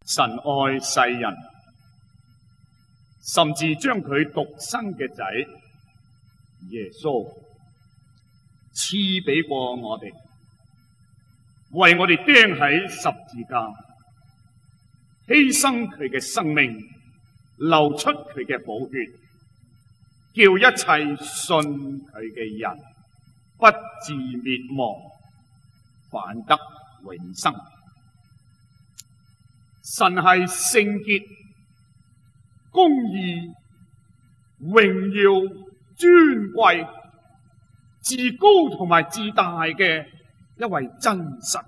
神愛世人，甚至將佢獨生嘅仔耶穌賜俾過我哋，為我哋釘喺十字架，犧牲佢嘅生命，流出佢嘅寶血，叫一切信佢嘅人不至滅亡，反得永生。神係聖潔、公義、榮耀、尊貴、至高同埋至大嘅一位真神。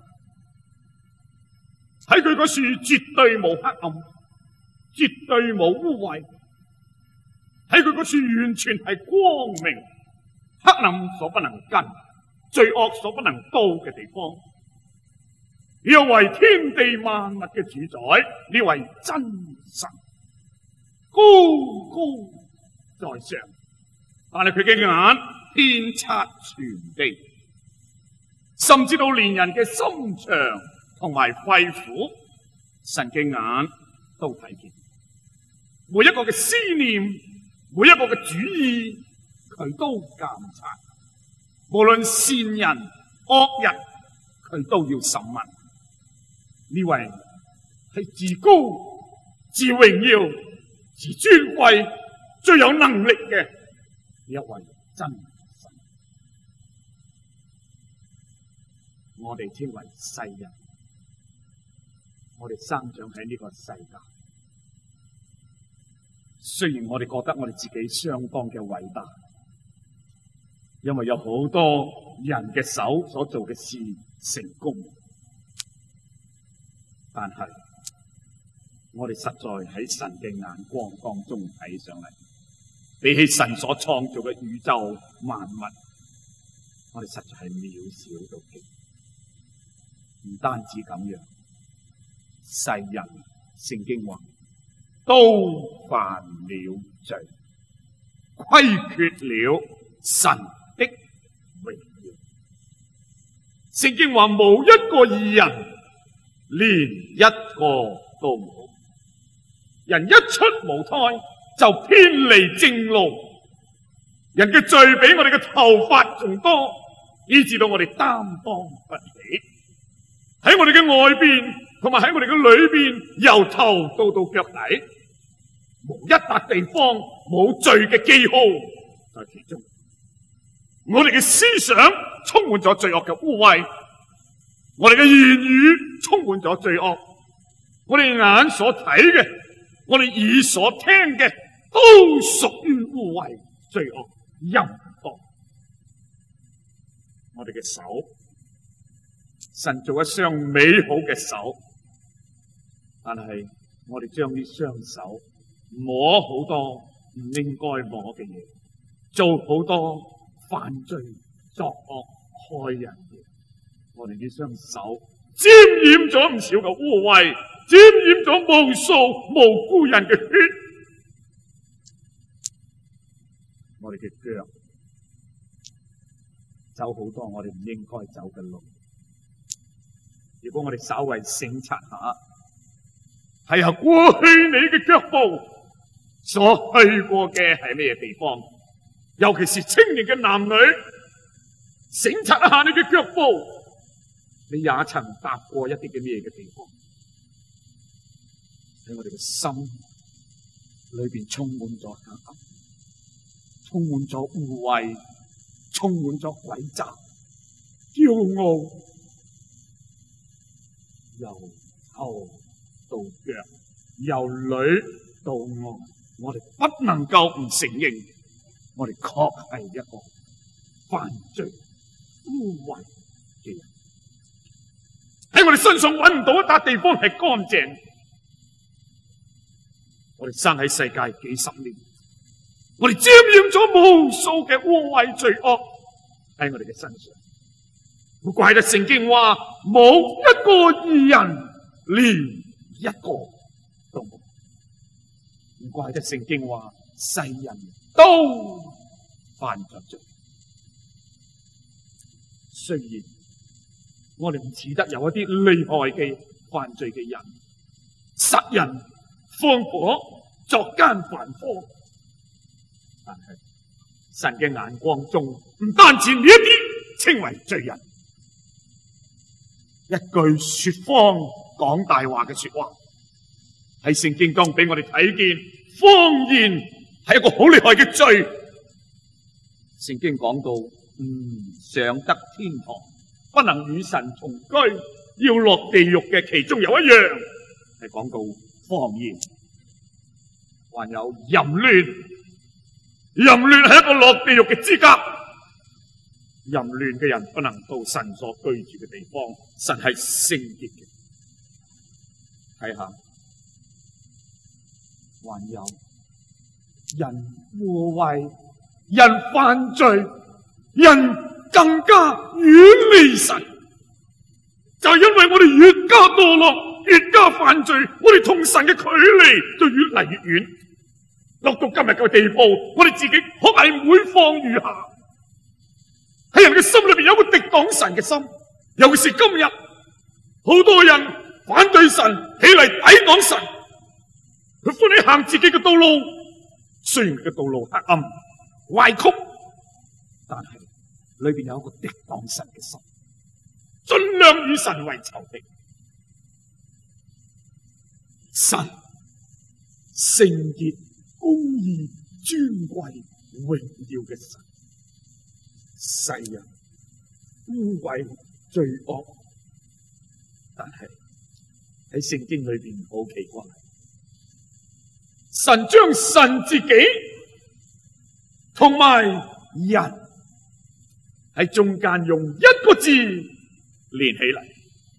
喺佢嗰處絕對冇黑暗，絕對冇污穢。喺佢嗰處完全係光明，黑暗所不能跟，罪惡所不能到嘅地方。呢位天地萬物嘅主宰，呢位真神，高高在上，但係佢嘅眼遍察全地，甚至到連人嘅心腸同埋肺腑，神嘅眼都睇見。每一個嘅思念，每一個嘅主意，佢都監察。無論善人惡人，佢都要審問。呢位係至高、至榮耀、至尊貴、最有能力嘅一位真神。我哋稱為世人，我哋生長喺呢個世界。雖然我哋覺得我哋自己相當嘅偉大，因為有好多人嘅手所做嘅事成功，但係我哋實在喺神嘅眼光當中睇上嚟，比起神所創造嘅宇宙萬物，我哋實在係渺小到極。唔單止咁樣，世人聖經話都犯了罪，虧缺了神的榮耀。聖經話冇一個義人，連一個都冇。人一出母胎就偏離正路，人嘅罪比我哋嘅頭髮仲多，以致到我哋擔當不起。喺我哋嘅外邊同埋喺我哋嘅裏邊，由頭到腳底，冇一笪地方冇罪嘅記號在其中。我哋嘅思想充滿咗罪惡嘅污穢，我哋嘅言語充滿咗罪惡，我哋眼所睇嘅，我哋耳所聽嘅，都屬於污穢、罪惡、淫蕩。我哋嘅手，神做一雙美好嘅手，但係我哋將呢雙手摸好多唔應該摸嘅嘢，做好多犯罪、作惡、害人嘅。我哋呢雙手沾染咗唔少嘅污穢，沾染咗無數無辜人嘅血。我哋嘅腳走好多我哋唔應該走嘅路。如果我哋稍為省察下，係過去你嘅腳步所去過嘅係咩地方？尤其是青年嘅男女，省察一下你嘅腳步，你也曾踏過一啲嘅咩嘅地方？喺我哋嘅心裏邊充滿咗黑暗，充滿咗污穢，充滿咗詭詐、驕傲。由頭到腳，由裏到外，我哋不能夠唔承認，我哋確係一個犯罪污穢嘅人。喺我哋身上揾唔到一笪地方係乾淨。我哋生喺世界幾十年，我哋沾染咗無數嘅污穢罪惡喺我哋嘅身上。唔怪得聖經話冇一個義人，連一個都冇。唔怪得聖經話世人都犯咗罪。雖然我哋唔似得有一啲厲害嘅犯罪嘅人， 殺人、放火、作奸犯科。但係神嘅眼光中，唔單止呢一啲稱為罪人，一句說謊、講大話嘅說話，喺聖經中俾我哋睇見，謊言係一個好厲害嘅罪。聖經講到，上得天堂，不能與神同居，要落地獄嘅其中有一樣係講到謊言，還有淫亂。淫亂係一個落地獄嘅資格。淫亂嘅人不能到神所居住嘅地方，神係聖潔嘅。睇下，還有人污穢，人犯罪，人更加遠離神，就係因為我哋越加墮落，越加犯罪，我哋同神嘅距離就越嚟越遠。落到今日嘅地步，我哋自己可係每況愈下。喺人嘅心裏邊有個敵擋神嘅心，尤其是今日，好多人反對神，起嚟抵擋神，佢歡喜行自己嘅道路，雖然佢嘅道路黑暗歪曲，但係裏邊有一個敵擋神嘅心，盡量與神為仇敵。神聖潔、公義、尊貴、榮耀嘅神，世人污穢罪惡，但係喺聖經裏邊好奇怪，神將神自己同埋人喺中間用一個字連起嚟，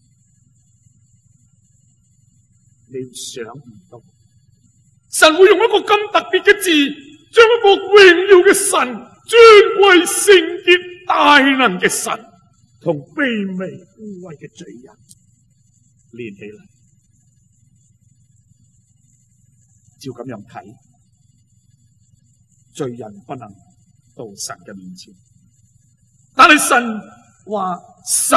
你想唔到神會用一個咁特別嘅字，將一個榮耀嘅神、尊貴、聖潔、大能嘅神同卑微污穢嘅罪人連起嚟。照咁樣睇，罪人不能到神嘅面前，但係神話神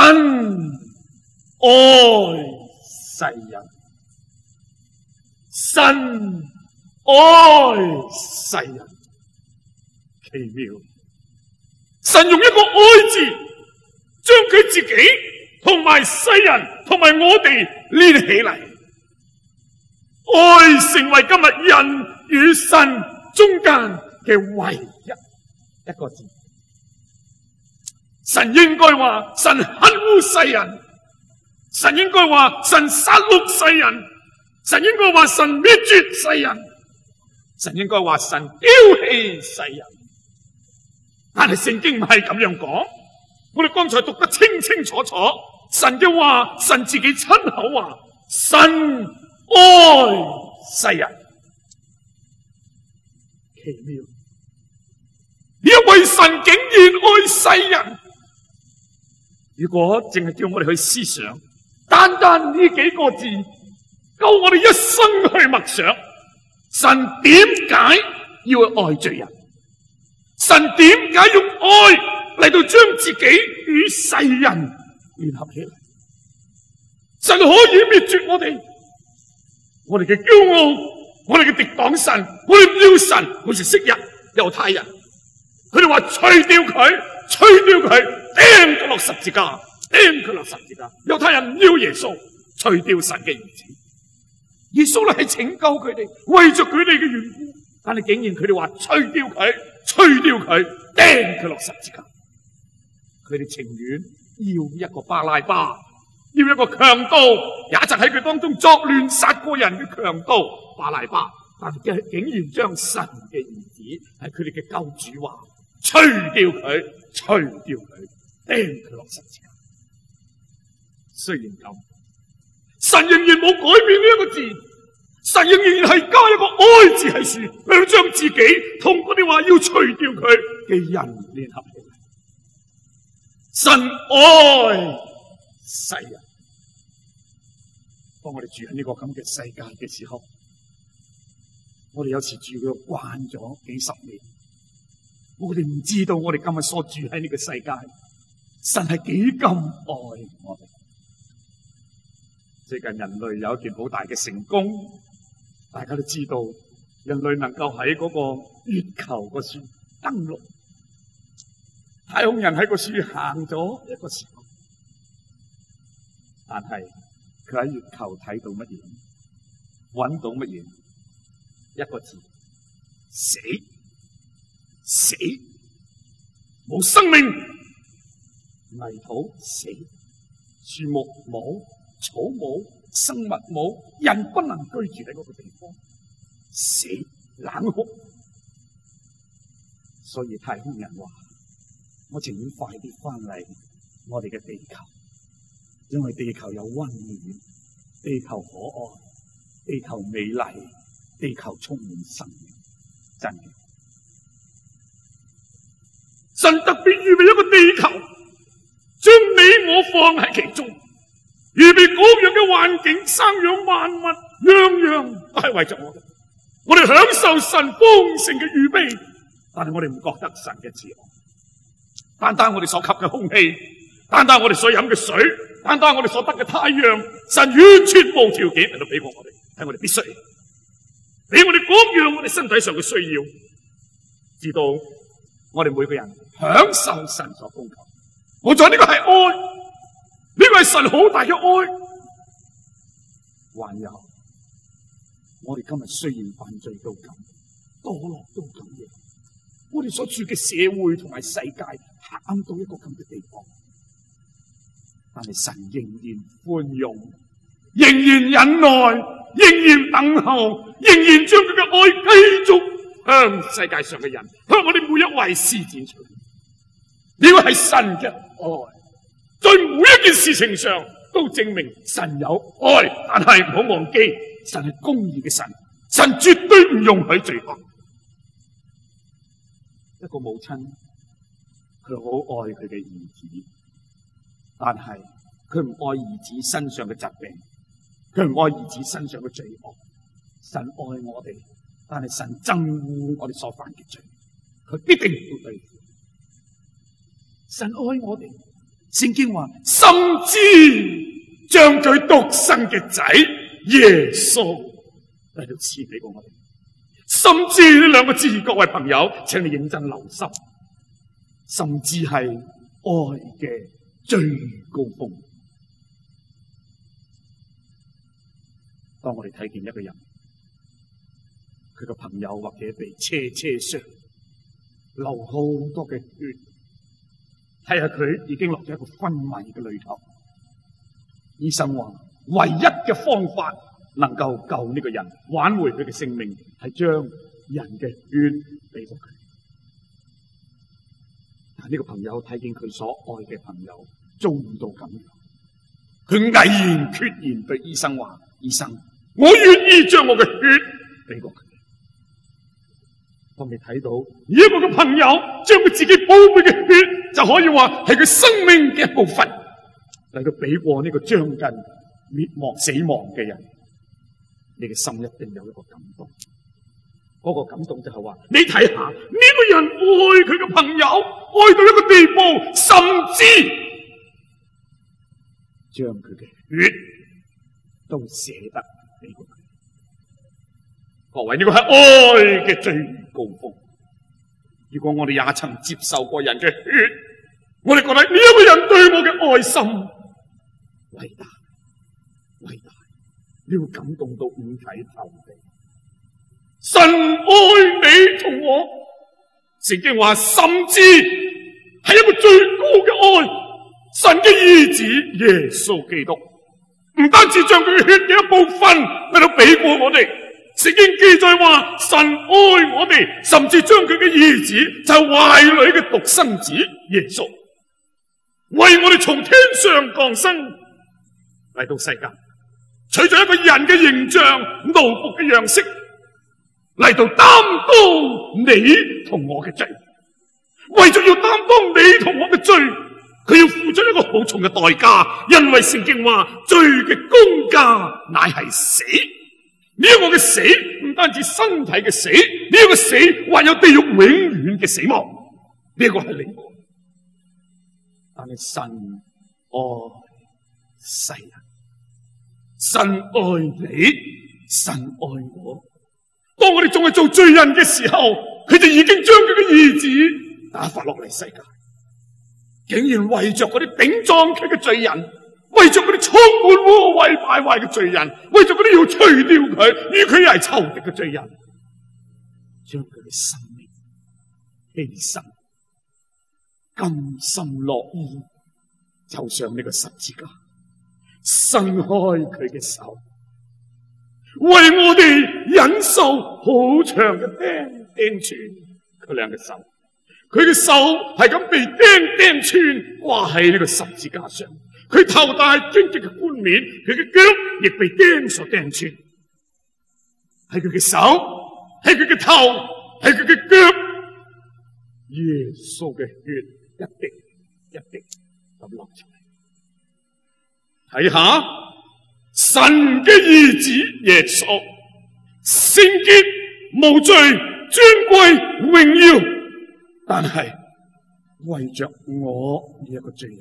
愛世人，神愛世人，奇妙！神用一個愛字，將佢自己同埋世人同埋我哋連起嚟。愛成為今日人與神中間嘅唯一一個字。神應該話神恨惡世人，神應該話神殺戮世人，神應該話神滅絕世人，神應該話神丟棄世人。但係聖經唔係咁樣講，我哋剛才讀得清清楚楚，神嘅話，神自己親口話，神愛世人，奇妙！因為神竟然愛世人。如果淨係叫我哋去思想，單單呢幾個字，夠我哋一生去默想，神點解要愛罪人？神點解用愛嚟到將自己與世人聯合起嚟？神可以滅絕我哋。我哋嘅驕傲，我哋嘅敵擋神，我哋唔要神，好似昔日猶太人，佢哋話除掉佢，釘佢落十字架，釘佢落十字架。猶太人唔要耶穌，除掉神嘅兒子。耶穌咧係拯救佢哋，為咗佢哋嘅緣故，但係竟然佢哋話除掉佢，釘佢落十字架。佢哋情願要一個巴拉巴。要一個強盜，也曾喺佢當中作亂殺過人嘅強盜巴拉巴，但係竟然將神嘅兒子係佢哋嘅救主話除掉佢，釘佢落十字架。雖然咁，神仍然冇改變呢一個字，神仍然係加一個愛字喺處，嚟到將自己同嗰啲話要除掉佢嘅人聯合起嚟。神愛世人。當我哋住喺呢個咁嘅世界嘅時候，我哋有時住佢慣咗幾十年，我哋唔知道我哋今日所住喺呢個世界，神係幾咁愛我哋。 最近人類有一件好大嘅成功，大家都知道，人類能夠喺嗰個月球個處登陸，太空人喺個處行咗一個時候，但係佢喺月球睇到乜嘢？搵到乜嘢？一個字：死。死，冇生命，泥土死，樹木冇，草冇，生物冇，人不能居住喺嗰個地方，死，冷酷。所以太空人話：我情願快啲翻嚟我哋嘅地球，因為地球有溫暖，地球可愛，地球美麗，地球充滿生命。真嘅，神特別預備一個地球，將你我放喺其中，預備各樣嘅環境、生養萬物，樣樣都係為着我哋。我哋享受神豐盛嘅預備，但係我哋唔覺得神嘅慈愛。單單我哋所吸嘅空氣，單單我哋所飲嘅水，單單我哋所得嘅太陽，神完全無條件嚟到俾過我哋，係我哋必須，俾我哋各樣我哋身體上嘅需要，直到我哋每個人享受神所供給。我在呢個係愛，呢個係神好大嘅愛。還有我哋今日雖然犯罪到咁，墮落到咁樣，我哋所處嘅社會同埋世界黑暗到一個咁嘅地方，但係神仍然寬容，仍然忍耐，仍然等候，仍然將佢嘅愛繼續向世界上嘅人，向我哋每一位施展出嚟。呢個係神嘅愛，在每一件事情上都證明神有愛。但係唔好忘記，神係公義嘅神，神絕對唔容許罪惡。一個母親，佢好愛佢嘅兒子，但係佢唔愛兒子身上嘅疾病，佢唔愛兒子身上嘅罪惡。神愛我哋，但係神憎惡我哋所犯嘅罪，佢必定要對付。神愛我哋，聖經話，甚至將佢獨生嘅仔耶穌嚟到賜俾我哋。甚至呢兩個字，各位朋友，請你認真留心。甚至係愛嘅最高峰。當我哋睇見一個人，佢個朋友或者被車傷，流好多嘅血，睇下佢已經落咗一個昏迷嘅裏頭。醫生話，唯一嘅方法能夠救呢個人，挽回佢嘅性命，係將人嘅血俾過佢。但呢個朋友睇見佢所愛嘅朋友遭遇到咁樣，佢毅然決然對醫生話：醫生，我願意將我嘅血俾過佢。當你睇到呢一個嘅朋友將佢自己寶貝嘅血，就可以話係佢生命嘅一部分，嚟到俾過呢個將近滅亡死亡嘅人，你嘅心一定有一個感動。嗰個感動就係話，你睇下呢個人愛佢嘅朋友，愛到一個地步，甚至將佢嘅血都捨得俾過佢。各位，呢個係愛嘅最高峰。如果我哋也曾接受過人嘅血，我哋覺得呢一個人對我嘅愛心偉大，偉大，你會感動到五體投地。神愛你同我，聖經話，甚至係一個最高嘅愛。神嘅兒子耶穌基督唔單止將佢嘅血嘅一部分喺度俾過我哋，聖經記載話，神愛我哋，甚至將佢嘅兒子，就係懷裏嘅獨生子耶穌，為我哋從天上降生嚟到世界，取咗一個人嘅形象、奴僕嘅樣式，嚟到擔當你同我嘅罪。為咗要擔當你同我嘅罪，佢要付出一個好重嘅代價，因為聖經話，罪嘅工價乃係死。呢一個嘅死唔單止身體嘅死，呢一個死還有地獄永遠嘅死亡。呢一個係另外，但係神愛世人， 神愛你，神愛我。當我哋仲係做罪人嘅時候，佢就已經將佢嘅兒子打發落嚟世界，竟然為着嗰啲頂撞佢嘅罪人，為着嗰啲充滿污穢敗壞嘅罪人，為着嗰啲要除掉佢與佢係仇敵嘅罪人，將佢嘅生命犧牲，甘心樂意走上呢個十字架，伸開佢嘅手，為我哋忍受好長嘅釘穿。佢兩隻手，佢嘅手係咁被釘穿掛喺呢個十字架上，佢頭戴荊棘嘅冠冕，佢嘅腳亦被釘所釘穿，係佢嘅手，係佢嘅頭，係佢嘅腳，耶穌嘅血一滴一滴咁流出嚟。睇下神嘅兒子耶穌，聖潔無罪，尊貴榮耀，但係為着我呢一個罪人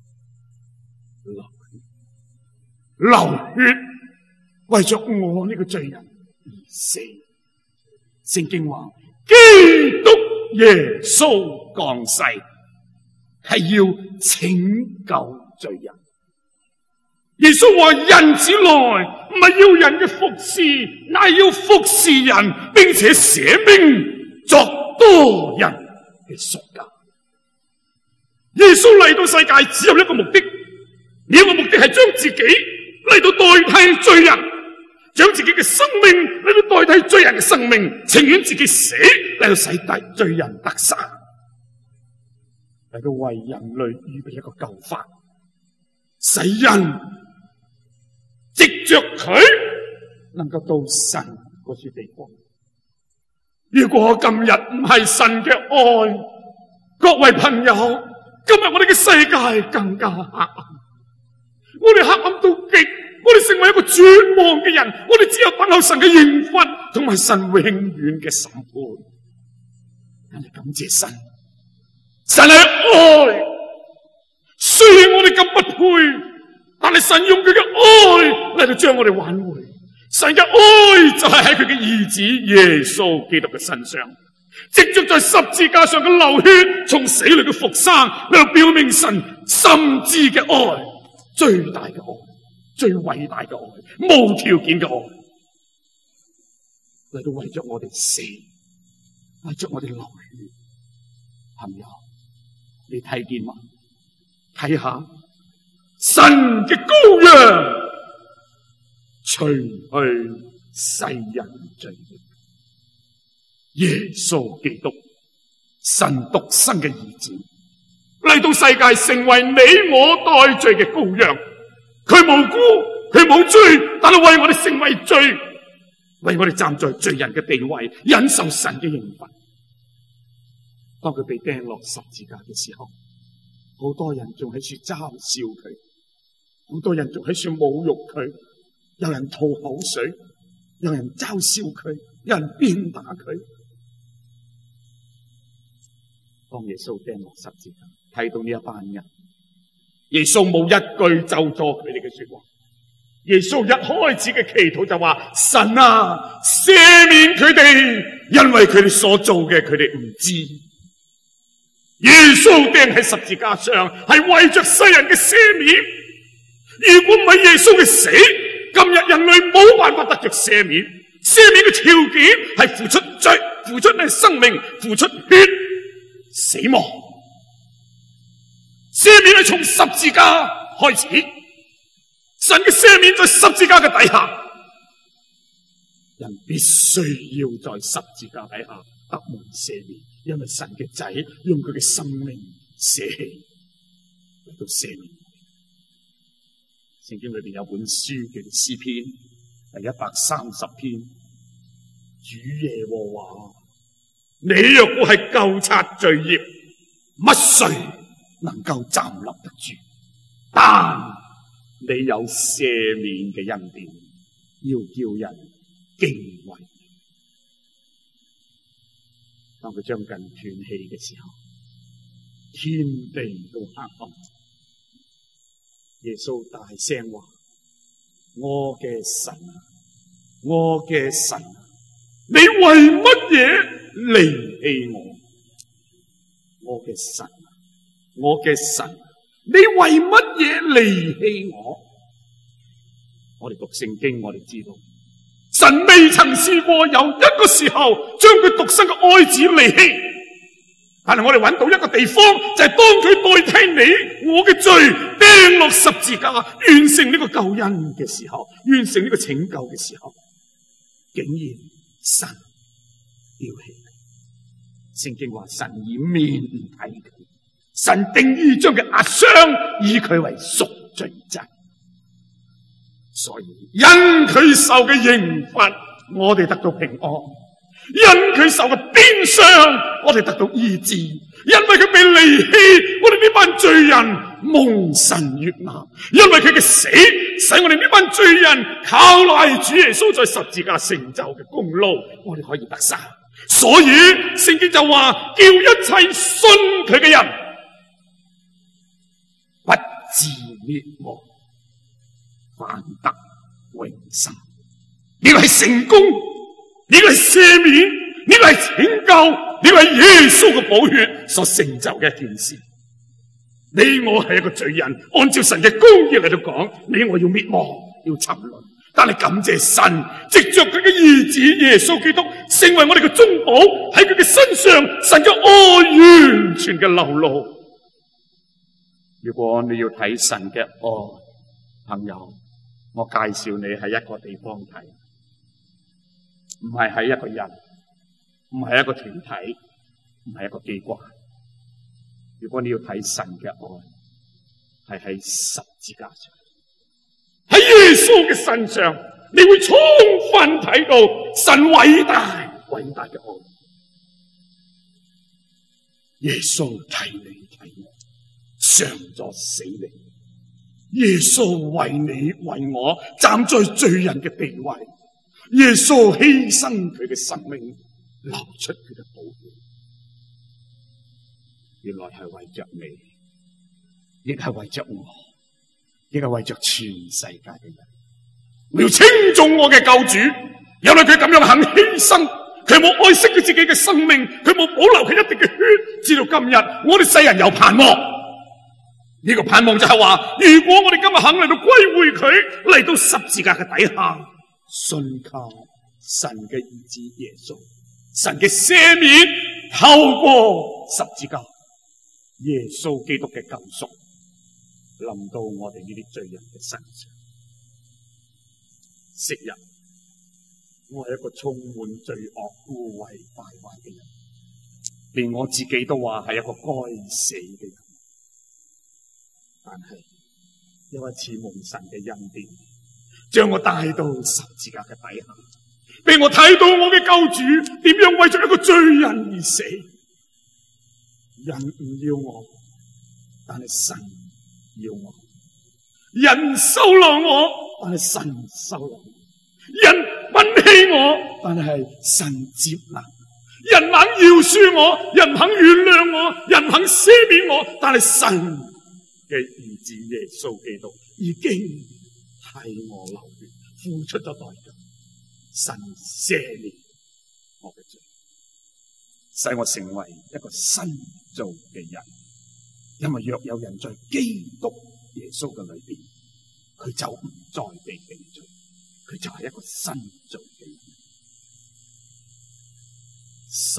流血，為着我呢個罪人而死。聖經話基督耶穌降世係要拯救罪人。耶穌話人子來唔係要人嘅服侍，乃要服侍人，並且捨命作多人嘅贖價。耶穌嚟到世界只有一個目的，呢個目的係將自己嚟到代替罪人，將自己嘅生命嚟到代替罪人嘅生命，情願自己死嚟到使罪人得生，嚟到為人類預備一個救法，使人藉着佢能夠到神嗰處地方。如果今日唔係神嘅愛，各位朋友，今日我哋嘅世界更加黑暗，我哋黑暗到極，我哋成為一個絕望嘅人，我哋只有等候神嘅刑罰同埋神永遠嘅審判。但係感謝神，神係愛，雖然我哋咁不配，但係神用佢嘅愛嚟到將我哋挽回。神嘅愛就係喺佢嘅兒子耶穌基督嘅身上，藉着在十字架上嘅流血，從死裏嘅復生，嚟到表明神深知嘅愛，最大嘅愛，最偉大嘅愛，無條件嘅愛，嚟到為着我哋死，為着我哋流血。朋友，你睇見嗎？睇下神嘅羔羊，除去世人罪孽，耶穌基督，神獨生嘅兒子，嚟到世界成為你我代罪嘅羔羊。佢無辜，佢冇罪，但係為我哋成為罪，為我哋站在罪人嘅地位，忍受神嘅刑罰。當佢被釘落十字架嘅時候，好多人仲喺處嘲笑佢，好多人仲喺處侮辱佢，有人吐口水，有人嘲笑佢，有人鞭打佢。當耶穌釘落十字架，睇到呢一班人，耶穌冇一句咒詛佢哋嘅說話。耶穌一開始嘅祈禱就話：神啊，赦免佢哋，因為佢哋所做嘅佢哋唔知。耶穌釘喺十字架上係為着世人嘅赦免。如果唔係耶穌嘅死，今日人類冇辦法得着赦免。赦免嘅條件係付出罪，付出你生命，付出血，死亡。赦免係從十字架開始，神嘅赦免在十字架嘅底下，人必須要在十字架底下得蒙赦免，因為神嘅仔用佢嘅生命捨棄嚟到赦免。聖經裏邊有本書叫做詩篇，第130篇。主耶和華，你若果係究察罪孽，乜誰能夠站立得住？但你有赦免嘅恩典，要叫人敬畏。當佢將近斷氣嘅時候，天地都黑暗。耶穌大聲話： 我嘅神啊，我嘅神啊，你為乜嘢離棄我？我嘅神啊，我嘅神，你為乜嘢離棄我？我哋讀聖經，我哋知道神未曾試過有一個時候將佢獨生嘅愛子離棄，但係我哋揾到一個地方，就係當佢代替你我嘅罪釘落十字架，完成呢個救恩嘅時候，完成呢個拯救嘅時候，竟然神丟棄你。聖經話神以面唔睇佢，神定意將佢壓傷，以佢為贖罪祭。所以因佢受嘅刑罰，我哋得到平安；因佢受嘅鞭傷，我哋得到醫治；因為佢被離棄，我哋呢班罪人蒙神悅納；因為佢嘅死，使我哋呢班罪人靠賴主耶穌在十字架成就嘅功勞，我哋可以得生。所以聖經就話，叫一切信佢嘅人不至滅亡，反得永生。呢個係成功，呢個係赦免，呢個係拯救，呢個係耶穌嘅寶血所成就嘅一件事。你我係一個罪人，按照神嘅公義嚟到講，你我要滅亡，要沉淪。但係感謝神，藉着佢嘅兒子耶穌基督，成為我哋嘅中保，喺佢嘅身上，神嘅愛完全嘅流露。如果你要睇神嘅愛，朋友，我介紹你喺一個地方睇，唔係喺一個人，唔係一個團體，唔係一個機關。如果你要睇神嘅愛，係喺十字架上，喺耶穌嘅身上，你會充分睇到神偉大偉大嘅愛。耶穌替你睇我，上咗死嚟。耶穌為你為我站在罪人嘅地位，耶穌犧牲佢嘅生命，流出佢嘅寶血，原來係為着你，亦係為着我，亦係為着全世界嘅人。我要稱頌我嘅救主，因為佢咁樣肯犧牲，佢冇愛惜佢自己嘅生命，佢冇保留佢一滴嘅血，直到今日我哋世人有盼望。呢個盼望就係話，如果我哋今日肯嚟到歸回佢，嚟到十字架嘅底下，信靠神嘅兒子耶穌，神嘅赦免透過十字架，耶穌基督嘅救贖臨到我哋呢啲罪人嘅身上。昔日我係一個充滿罪惡、污穢敗壞嘅人，連我自己都話係一個該死嘅人。但係有一次蒙神嘅恩典，將我帶到十字架嘅底下，俾我睇到我嘅救主點樣為咗一個罪人而死。人唔要我，但係神要我；人收留我，但係神收留我；人摒棄我，但係神接納；人肯饒恕我，人肯原諒我，人肯赦免我，但係神嘅兒子耶穌基督已經替我流血，付出咗代價，神赦免我嘅罪，使我成為一個新造嘅人。因為若有人在基督耶穌嘅裏邊，佢就唔再被定罪，佢就係一個新造嘅人。神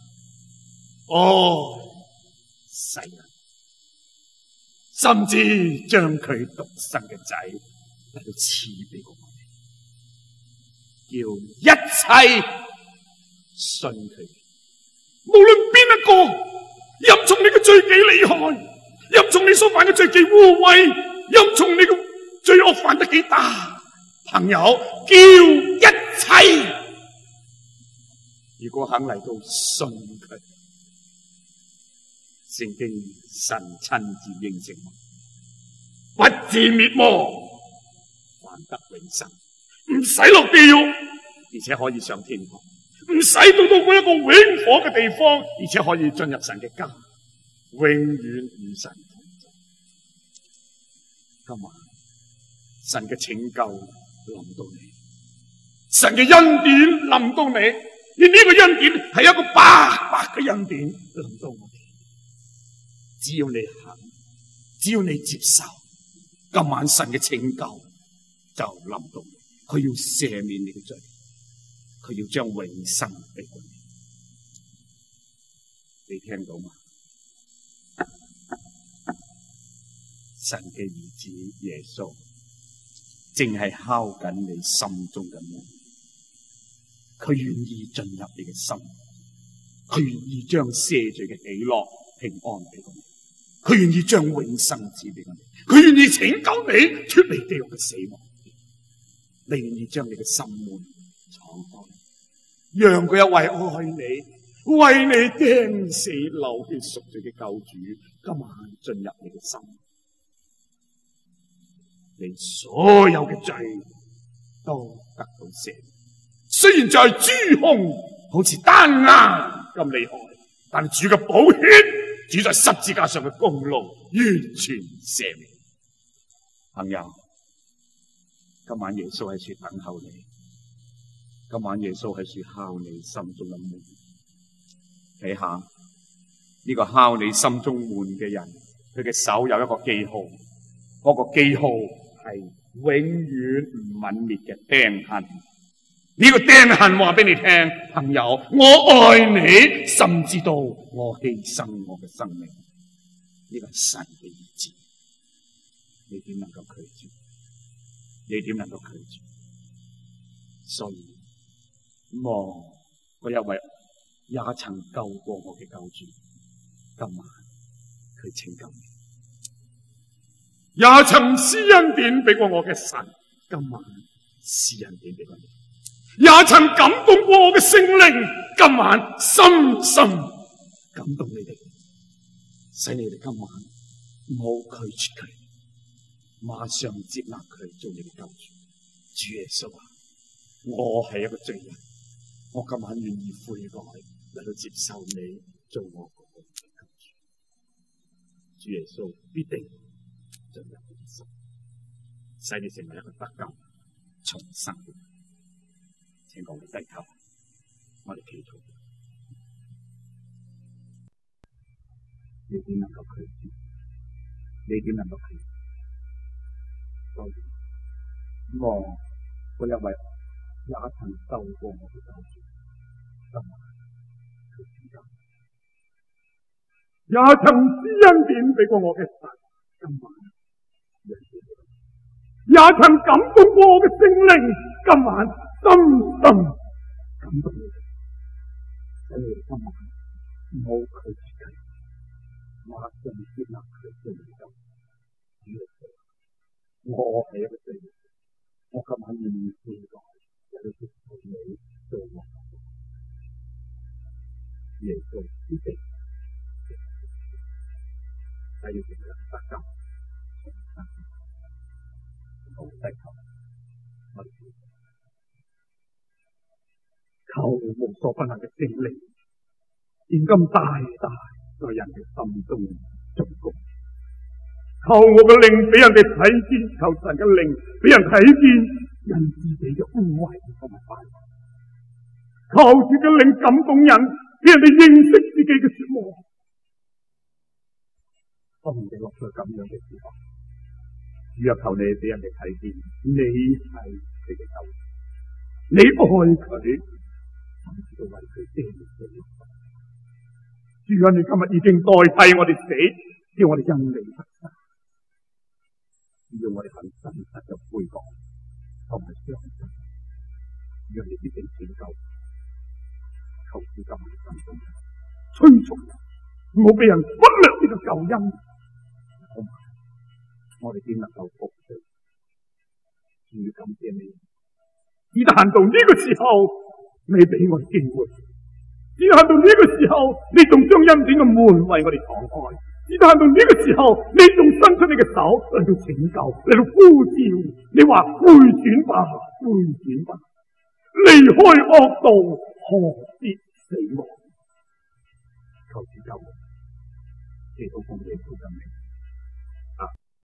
愛世人，甚至將佢獨生嘅仔嚟到賜俾我哋，叫一切信佢，無論邊一個，任從你嘅罪幾厲害，任從你所犯嘅罪幾污穢，任從你嘅罪惡犯得幾大，朋友，叫一切，如果肯嚟到信佢，聖經神親自應承我，不至滅亡，反得永生，唔使落地獄，而且可以上天堂，唔使到嗰一個永火嘅地方，而且可以進入神嘅家，永遠與神同在。今晚神嘅拯救臨到你，神嘅恩典臨到你，而呢個恩典係一個白白嘅恩典臨到我哋。只要你肯，只要你接受，今晚神嘅拯救就臨到你。佢要赦免你嘅罪，佢要將永生俾我哋。你聽到嗎？神嘅兒子耶穌正係敲緊你心中嘅門，佢願意進入你嘅心，佢願意將赦罪嘅喜樂平安俾我哋，佢願意將永生賜俾我哋，佢願意拯救你脫離地獄嘅死亡。你願意將你嘅心門敞開，讓佢一位愛你、為你釘死流血贖罪嘅救主今晚進入你嘅心，你所有嘅罪都得到赦免。雖然在豬胸好似丹顏咁厲害，但係主嘅寶血，主在十字架上嘅功勞完全赦免。朋友，今晚耶穌喺處等候你，今晚耶穌喺處敲你心中嘅門。睇下呢個敲你心中門嘅人，佢嘅手有一個記號，嗰個記號係永遠唔泯滅嘅釘痕。呢個釘痕話俾你聽，朋友，我愛你，甚至到我犧牲我嘅生命。呢個係神嘅意志，你點能夠拒絕？你點能夠拒絕？所以望嗰一位也曾救過我嘅救主，今晚佢拯救你；也曾施恩典俾過我嘅神，今晚施恩典俾我你；也曾感動過我嘅聖靈，今晚深深感動你哋，使你哋今晚唔好拒絕佢，馬上接納佢做你嘅救主。主耶穌啊，我係一個罪人，我今晚願意悔改，嚟到接受你做我個救主。主耶穌必定進入你心，使你成為一個得救重生嘅人。請各位低頭，我哋祈禱。你點能夠拒絕？你點能夠拒絕？所以望嗰一位也曾救過我嘅救主，今晚佢拯救；也曾施恩典俾過我嘅神，今晚也曾感動過我嘅聖靈，今晚深深感動你哋，使你哋今晚唔好拒絕佢，馬上接納佢做你嘅救主。我係一個罪人，我今晚願意悔改，嚟到接受你做我嘅救主。耶穌必定使你成為得救重生。我哋低頭，我哋求無所不能嘅聖靈，現今大大在人嘅心中做工。求我嘅靈俾人哋睇見，求神嘅靈俾人睇見人自己嘅污穢同埋敗壞。求主嘅靈感動人，俾人哋認識自己嘅說話。當人哋落咗咁樣嘅時候，主啊，求你俾人哋睇見，你係佢嘅救主，你愛佢，甚至到為佢釘死。主啊，你今日已經代替我哋死，叫我哋因你得生。要我哋很真實嘅悔改同埋相信，讓你必定拯救。求主今日感動人，催促人，唔好俾人忽略呢個救恩。我哋點能夠服佢？主感謝你，只得行到呢個時候，你俾我哋機會；只得行到呢個時候，你仲將恩典嘅門為我哋敞開。只得行到呢個時候，你仲伸出你嘅手嚟到拯救，嚟到呼召。你話回轉吧，回轉吧，離開惡道，何必死亡？求主救我，祈禱奉耶穌嘅名。